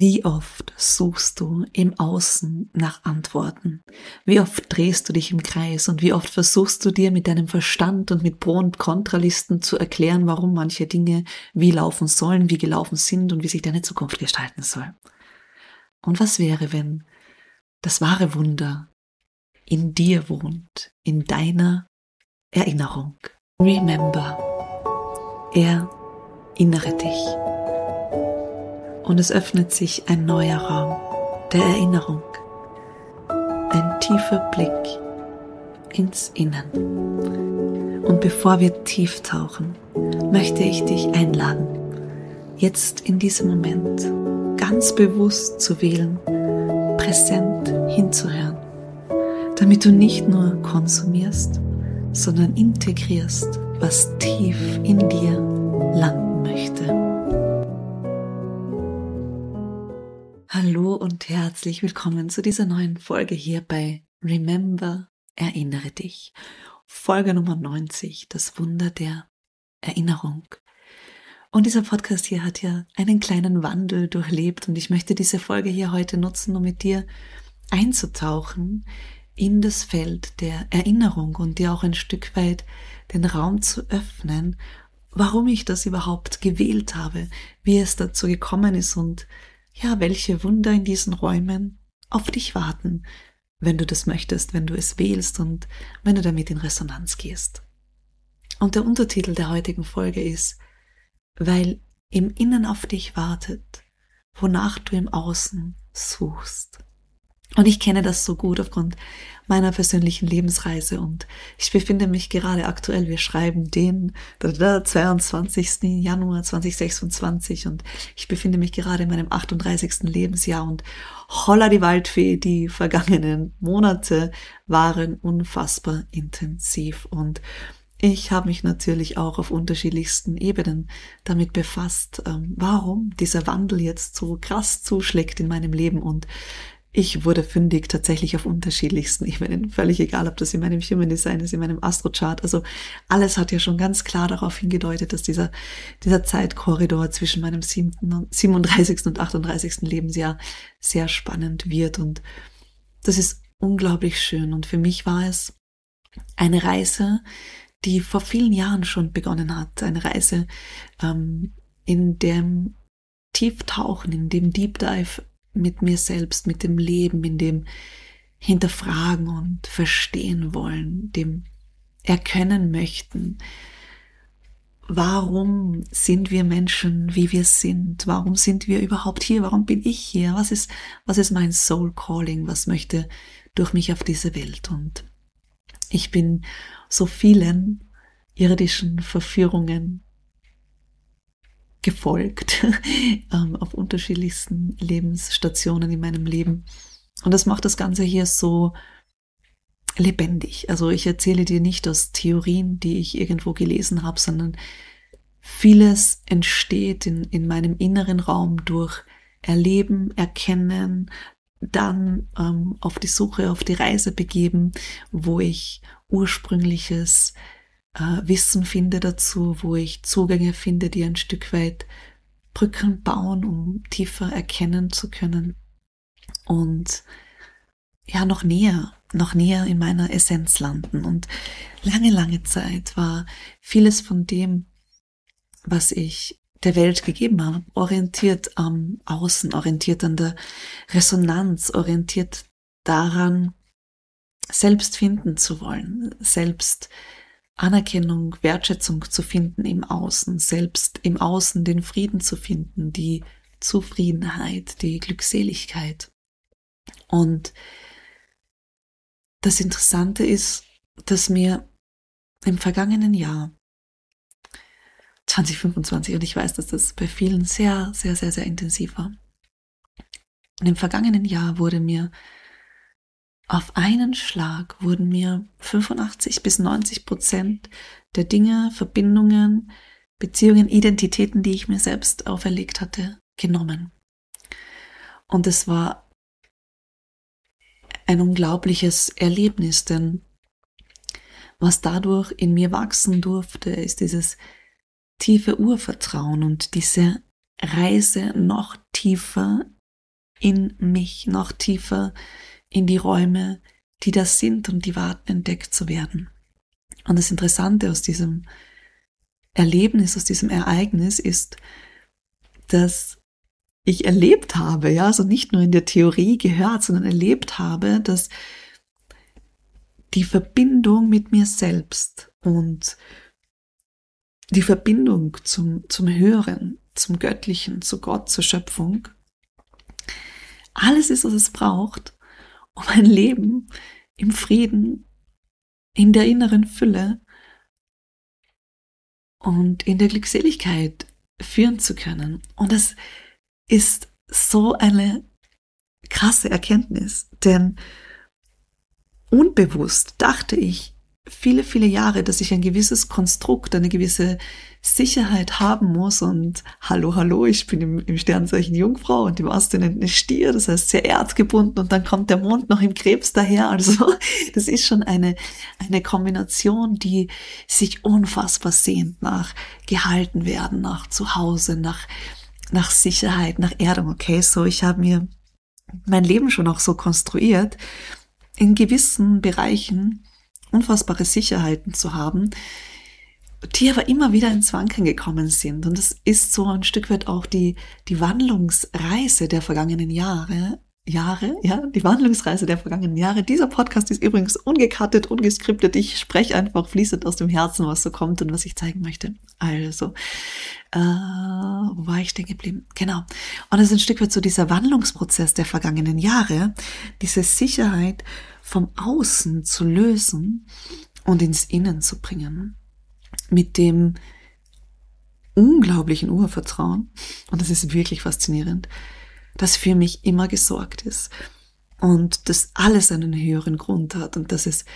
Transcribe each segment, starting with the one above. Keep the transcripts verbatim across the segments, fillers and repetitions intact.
Wie oft suchst du im Außen nach Antworten? Wie oft drehst du dich im Kreis und wie oft versuchst du dir mit deinem Verstand und mit Pro- und Kontralisten zu erklären, warum manche Dinge wie laufen sollen, wie gelaufen sind und wie sich deine Zukunft gestalten soll? Und was wäre, wenn das wahre Wunder in dir wohnt, in deiner Erinnerung? Remember, erinnere dich. Und es öffnet sich ein neuer Raum der Erinnerung, ein tiefer Blick ins Innen. Und bevor wir tief tauchen, möchte ich dich einladen, jetzt in diesem Moment ganz bewusst zu wählen, präsent hinzuhören, damit du nicht nur konsumierst, sondern integrierst, was tief in dir landen möchte. Hallo und herzlich willkommen zu dieser neuen Folge hier bei Remember, erinnere dich. Folge Nummer neunzig, das Wunder der Erinnerung. Und dieser Podcast hier hat ja einen kleinen Wandel durchlebt und ich möchte diese Folge hier heute nutzen, um mit dir einzutauchen in das Feld der Erinnerung und dir auch ein Stück weit den Raum zu öffnen, warum ich das überhaupt gewählt habe, wie es dazu gekommen ist und ja, welche Wunder in diesen Räumen auf dich warten, wenn du das möchtest, wenn du es wählst und wenn du damit in Resonanz gehst. Und der Untertitel der heutigen Folge ist, weil im Innen auf dich wartet, wonach du im Außen suchst. Und ich kenne das so gut aufgrund meiner persönlichen Lebensreise und ich befinde mich gerade aktuell, wir schreiben den zweiundzwanzigsten Januar zweitausendsechsundzwanzig und ich befinde mich gerade in meinem achtunddreißigsten Lebensjahr und holla die Waldfee, die vergangenen Monate waren unfassbar intensiv und ich habe mich natürlich auch auf unterschiedlichsten Ebenen damit befasst, warum dieser Wandel jetzt so krass zuschlägt in meinem Leben und ich wurde fündig tatsächlich auf unterschiedlichsten Ebenen, völlig egal, ob das in meinem Human Design ist, in meinem Astrochart, also alles hat ja schon ganz klar darauf hingedeutet, dass dieser dieser Zeitkorridor zwischen meinem siebenunddreißigsten und achtunddreißigsten Lebensjahr sehr spannend wird und das ist unglaublich schön und für mich war es eine Reise, die vor vielen Jahren schon begonnen hat, eine Reise ähm, in dem Tieftauchen, in dem Deep Dive mit mir selbst, mit dem Leben, in dem Hinterfragen und Verstehen wollen, dem Erkennen möchten. Warum sind wir Menschen, wie wir sind? Warum sind wir überhaupt hier? Warum bin ich hier? Was ist, was ist mein Soul Calling? Was möchte durch mich auf diese Welt? Und ich bin so vielen irdischen Verführungen gefolgt, ähm, auf unterschiedlichsten Lebensstationen in meinem Leben. Und das macht das Ganze hier so lebendig. Also ich erzähle dir nicht aus Theorien, die ich irgendwo gelesen habe, sondern vieles entsteht in, in meinem inneren Raum durch Erleben, Erkennen, dann ähm, auf die Suche, auf die Reise begeben, wo ich ursprüngliches Wissen finde dazu, wo ich Zugänge finde, die ein Stück weit Brücken bauen, um tiefer erkennen zu können und ja, noch näher, noch näher in meiner Essenz landen. Und lange, lange Zeit war vieles von dem, was ich der Welt gegeben habe, orientiert am Außen, orientiert an der Resonanz, orientiert daran, selbst finden zu wollen, selbst Anerkennung, Wertschätzung zu finden im Außen, selbst im Außen den Frieden zu finden, die Zufriedenheit, die Glückseligkeit. Und das Interessante ist, dass mir im vergangenen Jahr zwanzig fünfundzwanzig, und ich weiß, dass das bei vielen sehr, sehr, sehr, sehr intensiv war, und im vergangenen Jahr wurde mir auf einen Schlag wurden mir fünfundachtzig bis neunzig Prozent der Dinge, Verbindungen, Beziehungen, Identitäten, die ich mir selbst auferlegt hatte, genommen. Und es war ein unglaubliches Erlebnis, denn was dadurch in mir wachsen durfte, ist dieses tiefe Urvertrauen und diese Reise noch tiefer in mich, noch tiefer in die Räume, die da sind und die warten, entdeckt zu werden. Und das Interessante aus diesem Erlebnis, aus diesem Ereignis ist, dass ich erlebt habe, ja, also nicht nur in der Theorie gehört, sondern erlebt habe, dass die Verbindung mit mir selbst und die Verbindung zum, zum Höheren, zum Göttlichen, zu Gott, zur Schöpfung, alles ist, was es braucht, um ein Leben im Frieden, in der inneren Fülle und in der Glückseligkeit führen zu können. Und das ist so eine krasse Erkenntnis, denn unbewusst dachte ich viele, viele Jahre, dass ich ein gewisses Konstrukt, eine gewisse Sicherheit haben muss und hallo, hallo, ich bin im, im Sternzeichen Jungfrau und im Aszendenten Stier, das heißt sehr erdgebunden und dann kommt der Mond noch im Krebs daher, also das ist schon eine, eine Kombination, die sich unfassbar sehnt nach gehalten werden, nach Zuhause, nach, nach Sicherheit, nach Erdung, okay, so ich habe mir mein Leben schon auch so konstruiert, in gewissen Bereichen unfassbare Sicherheiten zu haben, die aber immer wieder ins Wanken gekommen sind. Und das ist so ein Stück weit auch die, die Wandlungsreise der vergangenen Jahre, Jahre, ja, die Wandlungsreise der vergangenen Jahre. Dieser Podcast ist übrigens ungecuttet, ungeskriptet. Ich spreche einfach fließend aus dem Herzen, was so kommt und was ich zeigen möchte. Also, äh, wo war ich stehen geblieben? Genau. Und es ist ein Stück weit so dieser Wandlungsprozess der vergangenen Jahre, diese Sicherheit vom Außen zu lösen und ins Innen zu bringen. Mit dem unglaublichen Urvertrauen, und das ist wirklich faszinierend, dass für mich immer gesorgt ist und dass alles einen höheren Grund hat und dass es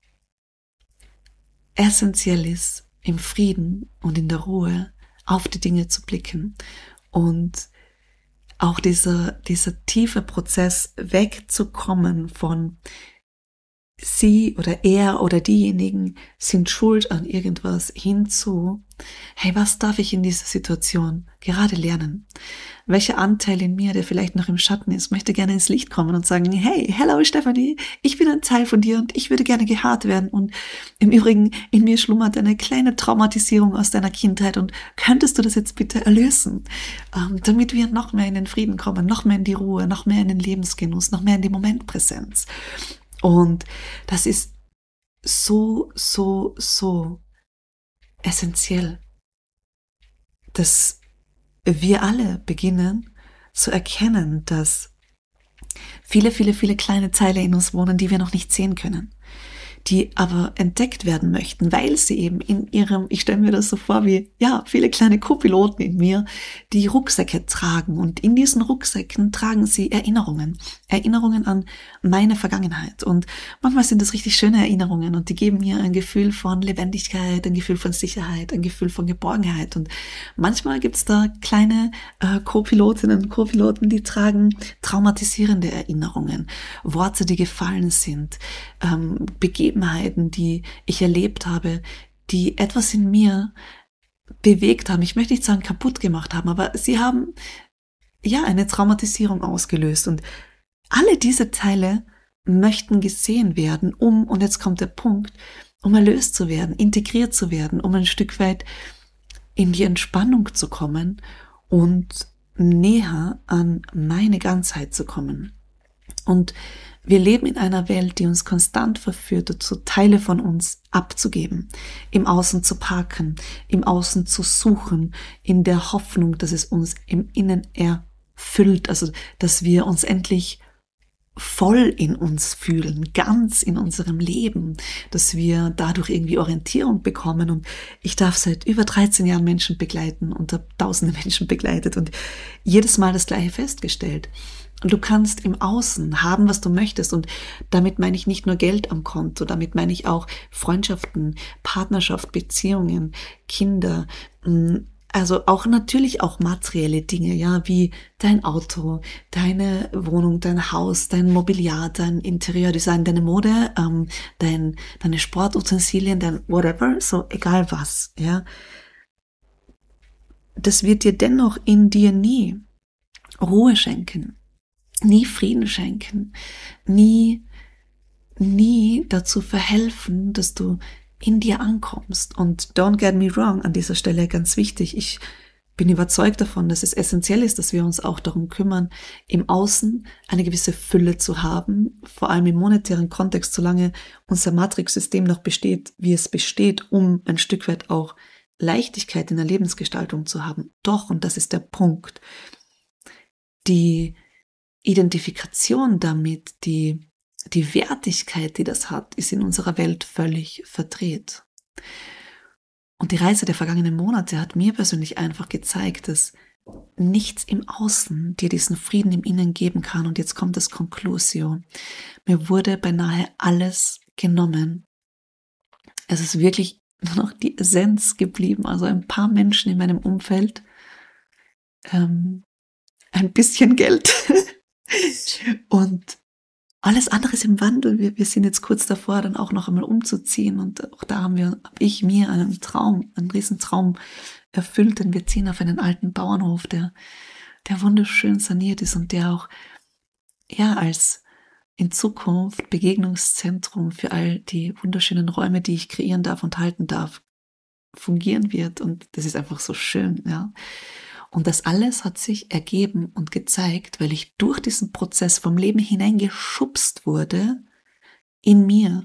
essentiell ist, im Frieden und in der Ruhe auf die Dinge zu blicken und auch dieser, dieser tiefe Prozess wegzukommen von sie oder er oder diejenigen sind schuld an irgendwas hinzu, hey, was darf ich in dieser Situation gerade lernen? Welcher Anteil in mir, der vielleicht noch im Schatten ist, möchte gerne ins Licht kommen und sagen, hey, hello Stephanie, ich bin ein Teil von dir und ich würde gerne gehört werden und im Übrigen in mir schlummert eine kleine Traumatisierung aus deiner Kindheit und könntest du das jetzt bitte erlösen, ähm, damit wir noch mehr in den Frieden kommen, noch mehr in die Ruhe, noch mehr in den Lebensgenuss, noch mehr in die Momentpräsenz. Und das ist so, so, so essentiell, dass wir alle beginnen zu erkennen, dass viele, viele, viele kleine Teile in uns wohnen, die wir noch nicht sehen können, die aber entdeckt werden möchten, weil sie eben in ihrem, ich stelle mir das so vor wie, ja, viele kleine Co-Piloten in mir, die Rucksäcke tragen und in diesen Rucksäcken tragen sie Erinnerungen, Erinnerungen an meine Vergangenheit und manchmal sind das richtig schöne Erinnerungen und die geben mir ein Gefühl von Lebendigkeit, ein Gefühl von Sicherheit, ein Gefühl von Geborgenheit und manchmal gibt's da kleine äh, Co-Pilotinnen und Co-Piloten, die tragen traumatisierende Erinnerungen, Worte, die gefallen sind, ähm, Begebenheiten, die ich erlebt habe, die etwas in mir bewegt haben. Ich möchte nicht sagen kaputt gemacht haben, aber sie haben ja eine Traumatisierung ausgelöst und alle diese Teile möchten gesehen werden, um, und jetzt kommt der Punkt, um erlöst zu werden, integriert zu werden, um ein Stück weit in die Entspannung zu kommen und näher an meine Ganzheit zu kommen. Und wir leben in einer Welt, die uns konstant verführt dazu, Teile von uns abzugeben, im Außen zu parken, im Außen zu suchen, in der Hoffnung, dass es uns im Innen erfüllt, also dass wir uns endlich voll in uns fühlen, ganz in unserem Leben, dass wir dadurch irgendwie Orientierung bekommen. Und ich darf seit über dreizehn Jahren Menschen begleiten und habe tausende Menschen begleitet und jedes Mal das Gleiche festgestellt. Und du kannst im Außen haben, was du möchtest. Und damit meine ich nicht nur Geld am Konto, damit meine ich auch Freundschaften, Partnerschaft, Beziehungen, Kinder, also auch natürlich auch materielle Dinge, ja, wie dein Auto, deine Wohnung, dein Haus, dein Mobiliar, dein Interieurdesign, deine Mode, ähm, dein, deine Sportutensilien, dein whatever, so egal was, ja. Das wird dir dennoch in dir nie Ruhe schenken. nie Frieden schenken, nie, nie dazu verhelfen, dass du in dir ankommst. Und don't get me wrong, an dieser Stelle ganz wichtig, ich bin überzeugt davon, dass es essentiell ist, dass wir uns auch darum kümmern, im Außen eine gewisse Fülle zu haben, vor allem im monetären Kontext, solange unser Matrix-System noch besteht, wie es besteht, um ein Stück weit auch Leichtigkeit in der Lebensgestaltung zu haben. Doch, und das ist der Punkt, die Identifikation damit, die, die Wertigkeit, die das hat, ist in unserer Welt völlig verdreht. Und die Reise der vergangenen Monate hat mir persönlich einfach gezeigt, dass nichts im Außen dir diesen Frieden im Innen geben kann. Und jetzt kommt das Conclusio. Mir wurde beinahe alles genommen. Es ist wirklich nur noch die Essenz geblieben. Also ein paar Menschen in meinem Umfeld, ähm, ein bisschen Geld und alles andere ist im Wandel. Wir, wir sind jetzt kurz davor, dann auch noch einmal umzuziehen. Und auch da haben wir, hab ich mir einen Traum, einen riesen Traum erfüllt, denn wir ziehen auf einen alten Bauernhof, der, der wunderschön saniert ist und der auch, ja, als in Zukunft Begegnungszentrum für all die wunderschönen Räume, die ich kreieren darf und halten darf, fungieren wird. Und das ist einfach so schön, ja. Und das alles hat sich ergeben und gezeigt, weil ich durch diesen Prozess vom Leben hineingeschubst wurde, in mir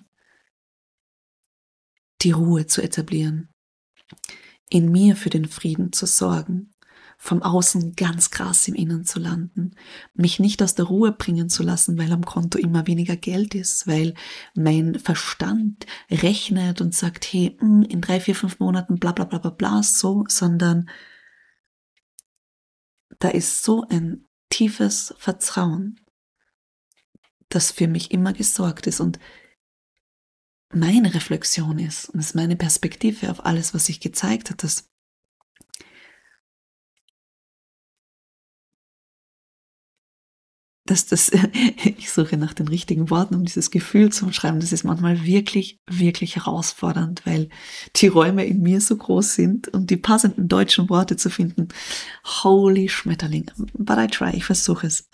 die Ruhe zu etablieren, in mir für den Frieden zu sorgen, vom Außen ganz krass im Innen zu landen, mich nicht aus der Ruhe bringen zu lassen, weil am Konto immer weniger Geld ist, weil mein Verstand rechnet und sagt, hey, in drei, vier, fünf Monaten bla bla bla bla bla so, sondern da ist so ein tiefes Vertrauen, das für mich immer gesorgt ist und meine Reflexion ist, und es ist meine Perspektive auf alles, was sich gezeigt hat, dass dass das, ich suche nach den richtigen Worten, um dieses Gefühl zu beschreiben, das ist manchmal wirklich, wirklich herausfordernd, weil die Räume in mir so groß sind und die passenden deutschen Worte zu finden. Holy Schmetterling. But I try, ich versuche es.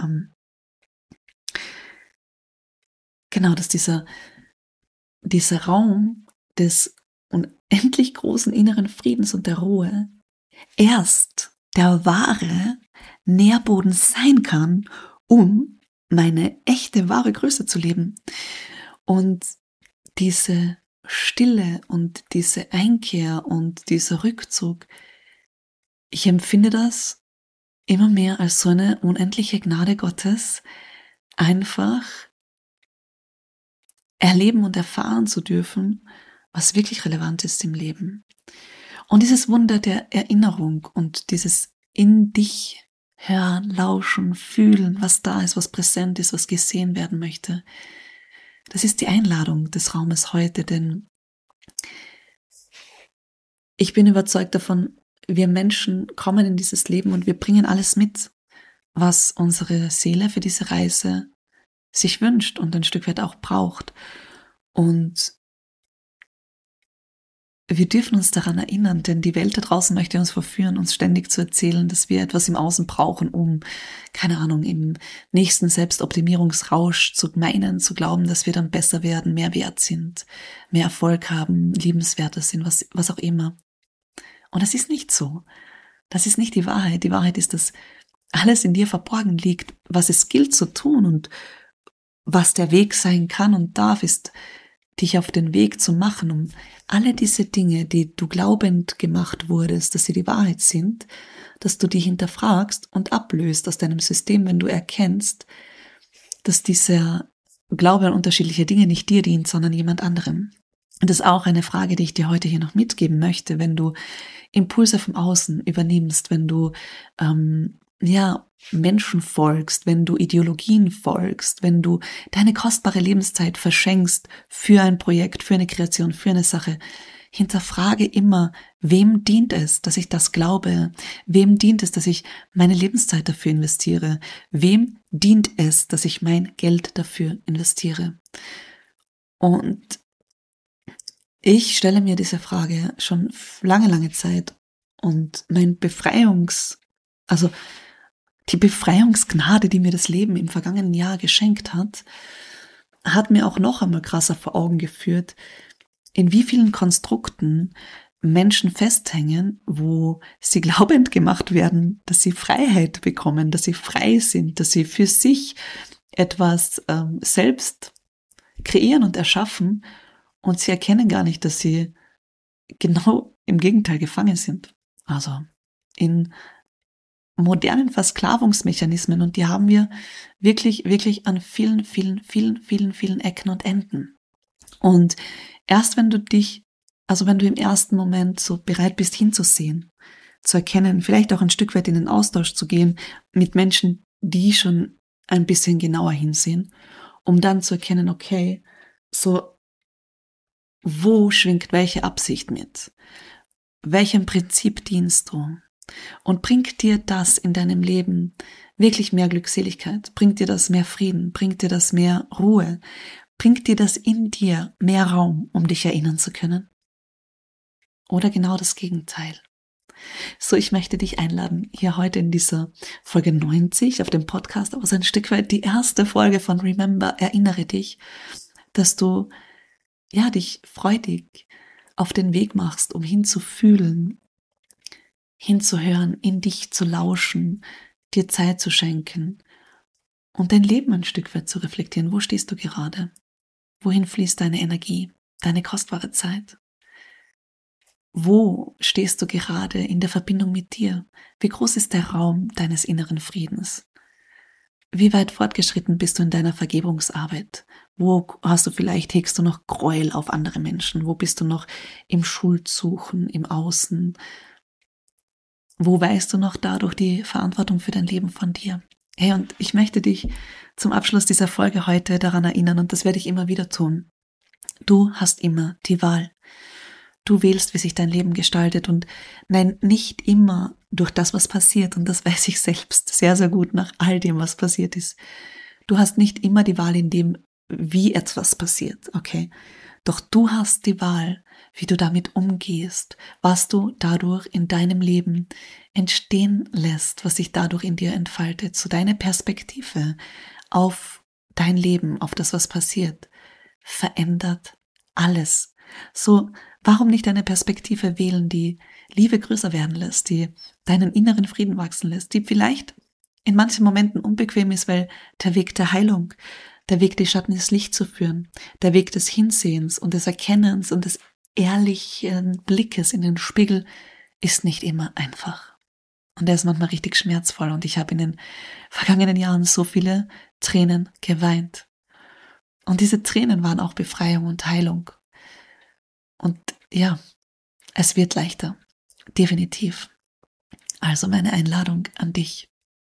Genau, dass dieser, dieser Raum des unendlich großen inneren Friedens und der Ruhe erst der wahre Nährboden sein kann, um meine echte, wahre Größe zu leben. Und diese Stille und diese Einkehr und dieser Rückzug, ich empfinde das immer mehr als so eine unendliche Gnade Gottes, einfach erleben und erfahren zu dürfen, was wirklich relevant ist im Leben. Und dieses Wunder der Erinnerung und dieses in dich hören, lauschen, fühlen, was da ist, was präsent ist, was gesehen werden möchte. Das ist die Einladung des Raumes heute, denn ich bin überzeugt davon, wir Menschen kommen in dieses Leben und wir bringen alles mit, was unsere Seele für diese Reise sich wünscht und ein Stück weit auch braucht. Und wir dürfen uns daran erinnern, denn die Welt da draußen möchte uns verführen, uns ständig zu erzählen, dass wir etwas im Außen brauchen, um, keine Ahnung, im nächsten Selbstoptimierungsrausch zu meinen, zu glauben, dass wir dann besser werden, mehr wert sind, mehr Erfolg haben, liebenswerter sind, was, was auch immer. Und das ist nicht so. Das ist nicht die Wahrheit. Die Wahrheit ist, dass alles in dir verborgen liegt, was es gilt zu tun und was der Weg sein kann und darf, ist, dich auf den Weg zu machen, um alle diese Dinge, die du glaubend gemacht wurdest, dass sie die Wahrheit sind, dass du die hinterfragst und ablöst aus deinem System, wenn du erkennst, dass dieser Glaube an unterschiedliche Dinge nicht dir dient, sondern jemand anderem. Und das ist auch eine Frage, die ich dir heute hier noch mitgeben möchte, wenn du Impulse vom Außen übernimmst, wenn du ähm, ja Menschen folgst, wenn du Ideologien folgst, wenn du deine kostbare Lebenszeit verschenkst für ein Projekt, für eine Kreation, für eine Sache, hinterfrage immer, wem dient es, dass ich das glaube? Wem dient es, dass ich meine Lebenszeit dafür investiere? Wem dient es, dass ich mein Geld dafür investiere? Und ich stelle mir diese Frage schon lange, lange Zeit und mein Befreiungs, also die Befreiungsgnade, die mir das Leben im vergangenen Jahr geschenkt hat, hat mir auch noch einmal krasser vor Augen geführt, in wie vielen Konstrukten Menschen festhängen, wo sie glaubend gemacht werden, dass sie Freiheit bekommen, dass sie frei sind, dass sie für sich etwas ähm, selbst kreieren und erschaffen, und sie erkennen gar nicht, dass sie genau im Gegenteil gefangen sind. Also in modernen Versklavungsmechanismen, und die haben wir wirklich, wirklich an vielen, vielen, vielen, vielen, vielen Ecken und Enden. Und erst wenn du dich, also wenn du im ersten Moment so bereit bist hinzusehen, zu erkennen, vielleicht auch ein Stück weit in den Austausch zu gehen mit Menschen, die schon ein bisschen genauer hinsehen, um dann zu erkennen, okay, so, wo schwingt welche Absicht mit? Welchem Prinzip dienst du? Und bringt dir das in deinem Leben wirklich mehr Glückseligkeit? Bringt dir das mehr Frieden? Bringt dir das mehr Ruhe? Bringt dir das in dir mehr Raum, um dich erinnern zu können? Oder genau das Gegenteil? So, ich möchte dich einladen, hier heute in dieser Folge neunzig auf dem Podcast, aber so ein Stück weit die erste Folge von Remember, erinnere dich, dass du ja dich freudig auf den Weg machst, um hinzufühlen, hinzuhören, in dich zu lauschen, dir Zeit zu schenken und dein Leben ein Stück weit zu reflektieren. Wo stehst du gerade? Wohin fließt deine Energie, deine kostbare Zeit? Wo stehst du gerade in der Verbindung mit dir? Wie groß ist der Raum deines inneren Friedens? Wie weit fortgeschritten bist du in deiner Vergebungsarbeit? Wo hast du vielleicht, hegst du noch Gräuel auf andere Menschen? Wo bist du noch im Schuldsuchen, im Außen? Wo weißt du noch dadurch die Verantwortung für dein Leben von dir? Hey, und ich möchte dich zum Abschluss dieser Folge heute daran erinnern, und das werde ich immer wieder tun. Du hast immer die Wahl. Du wählst, wie sich dein Leben gestaltet, und nein, nicht immer durch das, was passiert, und das weiß ich selbst sehr, sehr gut nach all dem, was passiert ist. Du hast nicht immer die Wahl in dem, wie etwas passiert, okay? Doch du hast die Wahl, wie du damit umgehst, was du dadurch in deinem Leben entstehen lässt, was sich dadurch in dir entfaltet, so deine Perspektive auf dein Leben, auf das, was passiert, verändert alles. So, warum nicht eine Perspektive wählen, die Liebe größer werden lässt, die deinen inneren Frieden wachsen lässt, die vielleicht in manchen Momenten unbequem ist, weil der Weg der Heilung, der Weg, die Schatten ins Licht zu führen, der Weg des Hinsehens und des Erkennens und des ehrlichen Blickes in den Spiegel ist nicht immer einfach. Und er ist manchmal richtig schmerzvoll, und ich habe in den vergangenen Jahren so viele Tränen geweint. Und diese Tränen waren auch Befreiung und Heilung. Und ja, es wird leichter, definitiv. Also meine Einladung an dich.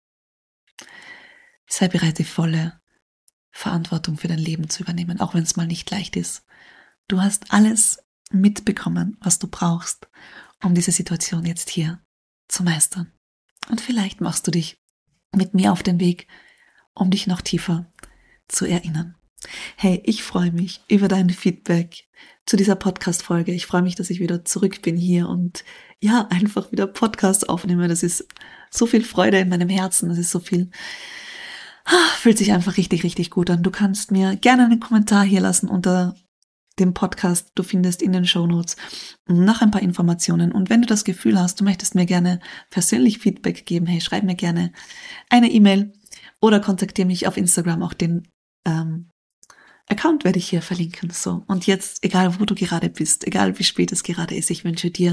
Sei bereit, die volle Verantwortung für dein Leben zu übernehmen, auch wenn es mal nicht leicht ist. Du hast alles mitbekommen, was du brauchst, um diese Situation jetzt hier zu meistern. Und vielleicht machst du dich mit mir auf den Weg, um dich noch tiefer zu erinnern. Hey, ich freue mich über dein Feedback zu dieser Podcast-Folge. Ich freue mich, dass ich wieder zurück bin hier und ja, einfach wieder Podcast aufnehme. Das ist so viel Freude in meinem Herzen. Das ist so viel, fühlt sich einfach richtig, richtig gut an. Du kannst mir gerne einen Kommentar hier lassen unter dem Podcast. Du findest in den Shownotes noch ein paar Informationen. Und wenn du das Gefühl hast, du möchtest mir gerne persönlich Feedback geben, hey, schreib mir gerne eine E-Mail oder kontaktiere mich auf Instagram. Auch den ähm, Account werde ich hier verlinken. So, und jetzt, egal wo du gerade bist, egal wie spät es gerade ist, ich wünsche dir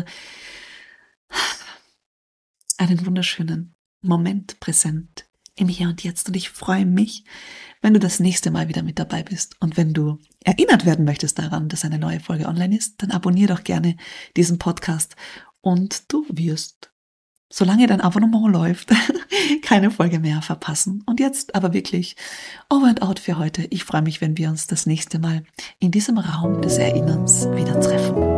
einen wunderschönen Moment präsent im Hier und Jetzt. Und ich freue mich, wenn du das nächste Mal wieder mit dabei bist. Und wenn du erinnert werden möchtest daran, dass eine neue Folge online ist, dann abonniere doch gerne diesen Podcast und du wirst, solange dein Abonnement läuft, keine Folge mehr verpassen. Und jetzt aber wirklich over and out für heute. Ich freue mich, wenn wir uns das nächste Mal in diesem Raum des Erinnerns wieder treffen.